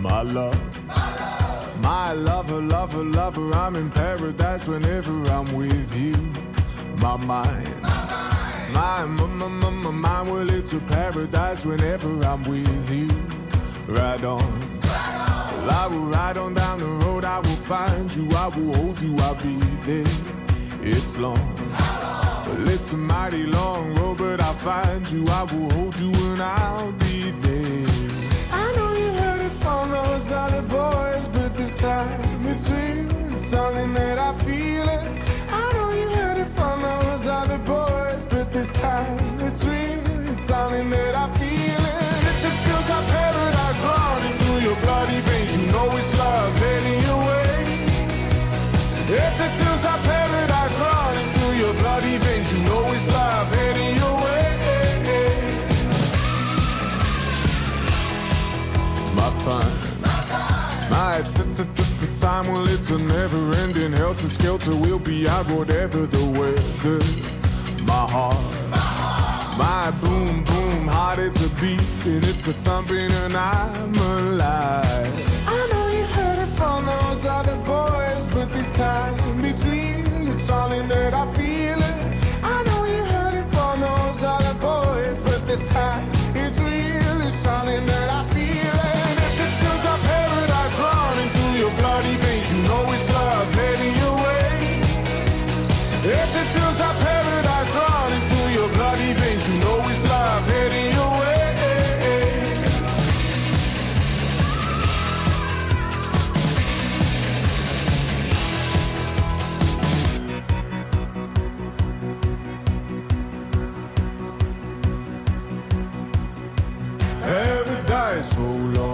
My love, my lover, lover, lover, I'm in paradise whenever I'm with you. My mind, my mind, well it's a paradise whenever I'm with you. Ride on, well, I will ride on down the road, I will find you, I will hold you, I'll be there. It's long, well it's a mighty long road, but I'll find you, I will hold you and I'll be there. I know you heard it from those other boys, but this time it's real, it's something that I feel it. I know you heard it from those other boys, but this time it's real, it's something that I feel it. If it feels like paradise running through your bloody veins, you know it's love heading your way. If it feels like paradise running through your bloody veins, you know it's love heading your way. My time, my time, well it's a never-ending helter-skelter. We'll be out whatever the weather. My heart, my boom, boom, heart it's a beat and it's a thumping and I'm alive. I know you heard it from those other boys, but this time it's real, it's something that I feel it. I know you heard it from those other boys, but this time it's real, it's something that I feel it. If it feels like paradise running through your bloody veins, you know it's love heading your way. If it feels like paradise running through your bloody veins, you know it's love heading your way. Paradise roll on.